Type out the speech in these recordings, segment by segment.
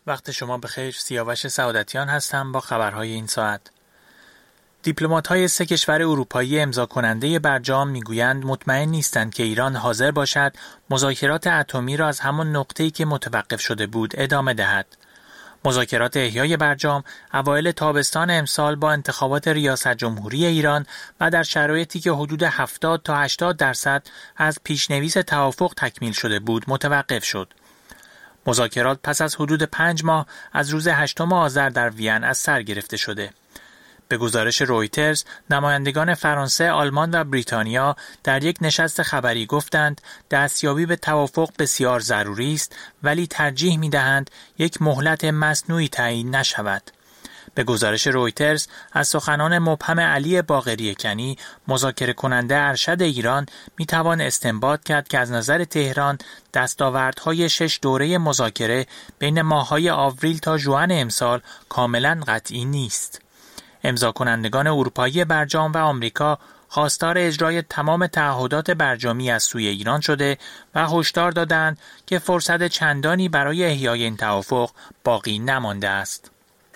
وقت شما بخیر. سیاوش سعادتیان هستم با خبرهای این ساعت. دیپلمات‌های 3 کشور اروپایی امضا کننده برجام میگویند مطمئن نیستند که ایران حاضر باشد مذاکرات اتمی را از همان نقطه‌ای که متوقف شده بود ادامه دهد. مذاکرات احیای برجام اوایل تابستان امسال با انتخابات ریاست جمهوری ایران و در شرایطی که حدود 70 تا 80% از پیشنویس توافق تکمیل شده بود متوقف شد. مذاکرات پس از حدود 5 ماه از روز 8 آذر در وین از سر گرفته شده. به گزارش رویترز، نمایندگان فرانسه، آلمان و بریتانیا در یک نشست خبری گفتند دستیابی به توافق بسیار ضروری است، ولی ترجیح می‌دهند یک مهلت مصنوعی تعیین نشود. به گزارش رویترز، از سخنان مبهم علی باقری کنی، مذاکره کننده ارشد ایران، میتوان استنباط کرد که از نظر تهران دستاوردهای 6 دوره مذاکره بین ماه‌های آوریل تا ژوئن امسال کاملا قطعی نیست. امضا کنندگان اروپایی برجام و آمریکا خواستار اجرای تمام تعهدات برجامی از سوی ایران شده و هشدار دادند که فرصت چندانی برای احیای این توافق باقی نمانده است.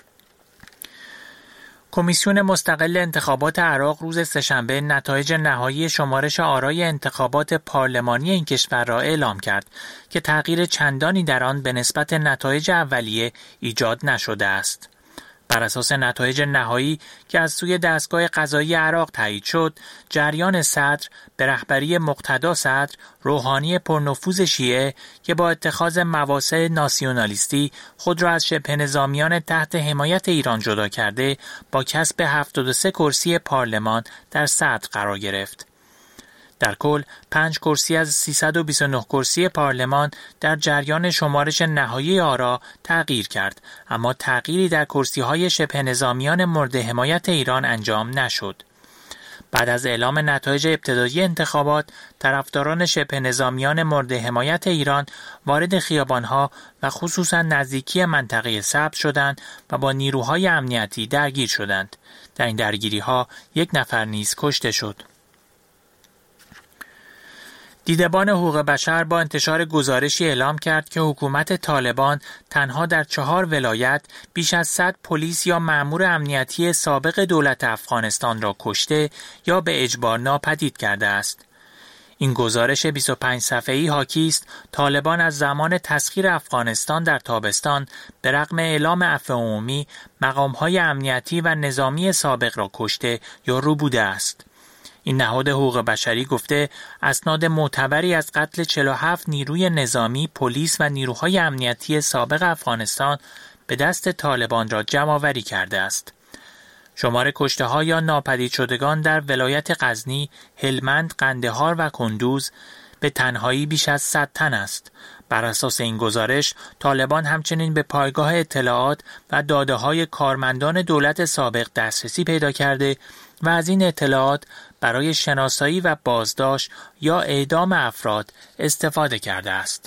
کمیسیون مستقل انتخابات عراق روز سه‌شنبه نتایج نهایی شمارش آرای انتخابات پارلمانی این کشور را اعلام کرد که تغییر چندانی در آن به نسبت نتایج اولیه ایجاد نشده است. بر اساس نتایج نهایی که از سوی دستگاه قضایی عراق تایید شد، جریان صدر به رهبری مقتدا صدر، روحانی پرنفوذ شیعه که با اتخاذ مواسع ناسیونالیستی خود را از شبه نظامیان تحت حمایت ایران جدا کرده، با کسب 73 کرسی پارلمان در صدر قرار گرفت. در کل 5 کرسی از 329 کرسی پارلمان در جریان شمارش نهایی آرا تغییر کرد، اما تغییری در کرسی‌های شبه نظامیان مورد حمایت ایران انجام نشد. بعد از اعلام نتایج ابتدایی انتخابات، طرفداران شبه نظامیان مورد حمایت ایران وارد خیابان‌ها و خصوصا نزدیکی منطقه سبز شدند و با نیروهای امنیتی درگیر شدند. در این درگیری‌ها 1 نفر نیز کشته شد. دیدبان حقوق بشر با انتشار گزارشی اعلام کرد که حکومت طالبان تنها در 4 ولایت بیش از 100 پلیس یا مأمور امنیتی سابق دولت افغانستان را کشته یا به اجبار ناپدید کرده است. این گزارش 25 صفحه‌ای حاکی است طالبان از زمان تسخیر افغانستان در تابستان به رغم اعلام عفو عمومی مقام‌های امنیتی و نظامی سابق را کشته یا ربوده است. این نهاد حقوق بشری گفته اسناد معتبری از قتل 47 نیروی نظامی، پلیس و نیروهای امنیتی سابق افغانستان به دست طالبان را جمع‌آوری کرده است. شمار کشته‌ها یا ناپدید شدگان در ولایت غزنی، هلمند، قندهار و کندوز به تنهایی بیش از 100 تن است. بر اساس این گزارش، طالبان همچنین به پایگاه اطلاعات و داده‌های کارمندان دولت سابق دسترسی پیدا کرده و از این اطلاعات برای شناسایی و بازداشت یا اعدام افراد استفاده کرده است.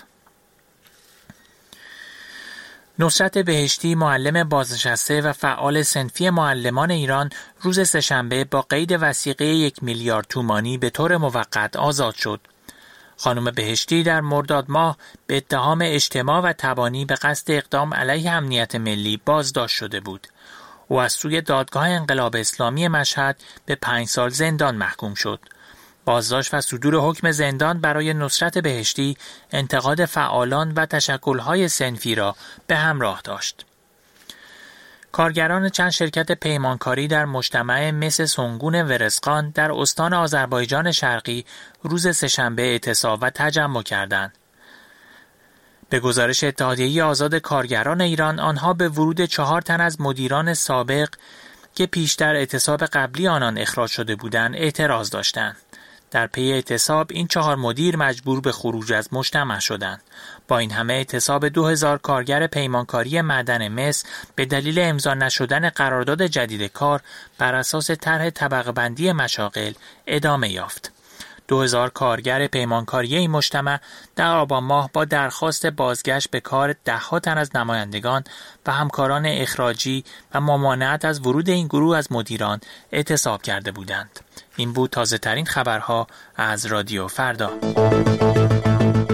نصرت بهشتی، معلم بازنشسته و فعال صنفی معلمان ایران، روز سه‌شنبه با قید وثیقه 1 میلیارد تومانی به طور موقت آزاد شد. خانم بهشتی در مرداد ماه به اتهام اجتماع و تبانی به قصد اقدام علیه امنیت ملی بازداشت شده بود. او از سوی دادگاه انقلاب اسلامی مشهد به 5 سال زندان محکوم شد. بازداشت و صدور حکم زندان برای نصرت بهشتی انتقاد فعالان و تشکل‌های صنفی را به همراه داشت. کارگران چند شرکت پیمانکاری در مجتمع مس سنگون ورزقان در استان آذربایجان شرقی روز سه‌شنبه اعتصاب و تجمع کردند. به گزارش اتحادیه آزاد کارگران ایران، آنها به ورود 4 تن از مدیران سابق که پیشتر اعتصاب قبلی آنان اخراج شده بودند اعتراض داشتند. در پی اعتصاب این 4 مدیر مجبور به خروج از مجتمع شدند. با این همه اعتصاب 2000 کارگر پیمانکاری معدن مس به دلیل امضا نشدن قرارداد جدید کار بر اساس طرح طبقه بندی مشاغل ادامه یافت. 2000 کارگر پیمانکاری این مجتمع در آبان ماه با درخواست بازگشت به کار 10 تن از نمایندگان و همکاران اخراجی و ممانعت از ورود این گروه از مدیران اعتصاب کرده بودند. این بود تازه ترین خبرها از رادیو فردا.